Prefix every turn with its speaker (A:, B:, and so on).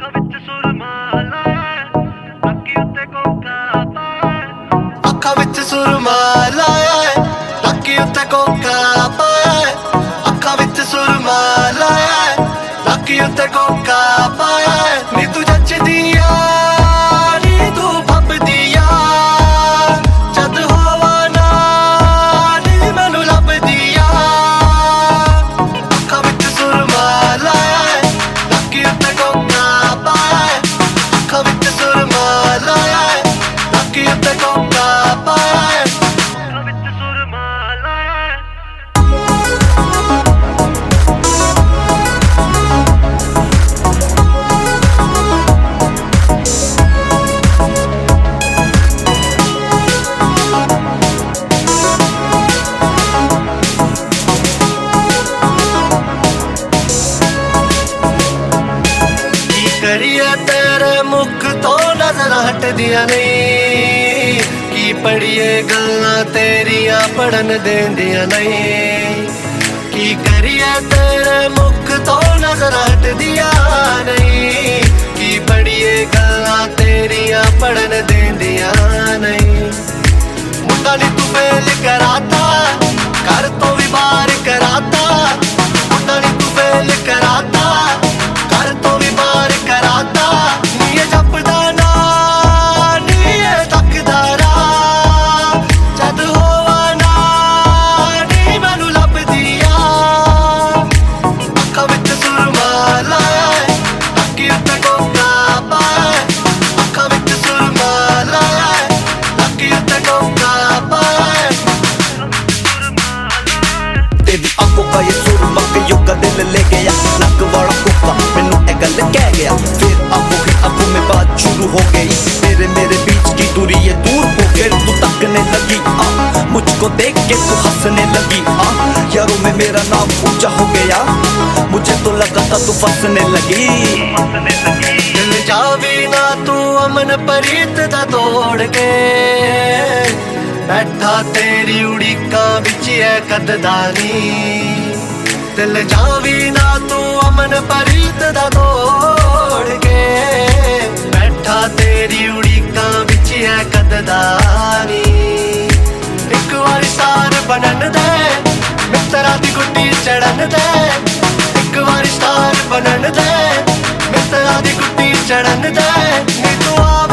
A: ਅੱਖਾਂ ਵਿੱਚ ਸੁਰਮਾ ਲਾਇਆ, ਲੱਕੀ ਉੱਤੇ ਕੋਕਾ ਪਾਇਆ। ਅੱਖਾਂ ਵਿੱਚ ਸੁਰਮਾ ਲਾਇਆ, ਲੱਕੀ ਉੱਤੇ ਕੋਕਾ ਪਾਇਆ। ਨੀ ਤੂੰ ਜੱਚਦੀ ਆ, ਨੀ ਤੂੰ ਫੱਬਦੀ ਆ, ਜਦ ਹੋਵਾਂ ਨਾ ਨੀ ਮੈਨੂੰ ਲੱਭਦੀ ਆ। ਅੱਖਾਂ ਵਿੱਚ ਸੁਰਮਾ ਲਾਇਆ, ਲੱਕੀ ਉੱਤੇ ਕੋਕਾ ਪਾਇਆ। ਅੱਖਾਂ ਵਿੱਚ ਸੁਰਮਾ ਲਾਇਆ, ਲੱਕੀ ਉੱਤੇ ਕੋਕਾ ਪਾਇਆ। ਅੱਖਾਂ ਵਿੱਚ ਸੁਰਮਾ ਲਾਇਆ। ਕਰੀਏ ਤੇਰੇ ਮੁਖ ਤੋਂ ਨਜ਼ਰਾਂ ਹਟਦੀਆਂ ਨਹੀਂ, ਕੀ ਪੜੀਏ ਗੱਲਾਂ ਤੇਰੀਆਂ ਪੜਨ ਦੇਂਦੀਆਂ ਨਹੀਂ। ਕੀ ਕਰੀਏ ਤੇਰੇ ਮੁਖ ਤੋਂ ਨਜ਼ਰਾਂ ਹਟਦੀਆਂ ਨਹੀਂ, ਕੀ ਪੜੀਏ ਗੱਲਾਂ ਤੇਰੀਆਂ ਪੜਨ ਦੇਂਦੀਆਂ ਨਹੀਂ। ਮੁੰਡਾ ਨੀ ਤੂੰ ਫੇਲ ਕਰਾਤਾ, ਘਰ ਤੋਂ ਵੀ ਬਾਹਰ ਕਰਾਤਾ। ਮੁੰਡਾ ਨੀ ਤੂੰ ਫੇਲ ਕਰਾਤਾ, ਘਰ ਤੋਂ ਵੀ ਬਾਹਰ ਕਰਾਤਾ। ਨੀ ਇਹ ਜਪਦਾ ਨਾ, ਨੀ ਇਹ ਤੱਕਦਾ ਰਾਹ, ਜਦ ਹੋਵਾਂ ਨਾ ਨੀ ਮੈਨੂੰ ਲੱਭਦੀ ਆ। ਅੱਖਾਂ ਵਿੱਚ ਸੁਰਮਾ ਲਾਇਆ, ਲੱਕੀ ਉੱਤੇ ਕੋਕਾ ਪਾਇਆ। ਅੱਖਾਂ ਵਿੱਚ ਸੁਰਮਾ ਲਾਇਆ, ਲੱਕੀ ਉੱਤੇ ਕੋਕਾ ਪਾਇਆ।
B: तेरी आंखों का ये सुरमा कईयों का दिल ले गया, नक वाला कुत्ता मैनू ये गल कह गया। फिर आंखों ही आंखों में बात शुरू हो गई, तेरे मेरे बीच की दूरी ये दूर हो गई। तू तकने लगी मुझको देख के तू हंसने लगी। यारों में मेरा नाम ऊंचा हो गया, मुझे तो लगा था तू फंसने लगी।
A: दिल जावी ना तू अमन प्रीत दा तोड़ के, बैठा तेरी उड़ीका विच है कददानी। दिल जावी ना तू अमन प्रीत दा तोड़ के, बैठा तेरी उड़ीका विच है कददानी। एक बार स्टार बनन दे, मित्रा दी गुड्डी चढ़न दे। एक बार स्टार बनन दे, मित्रा दी गुड्डी चढ़न दे। नी तू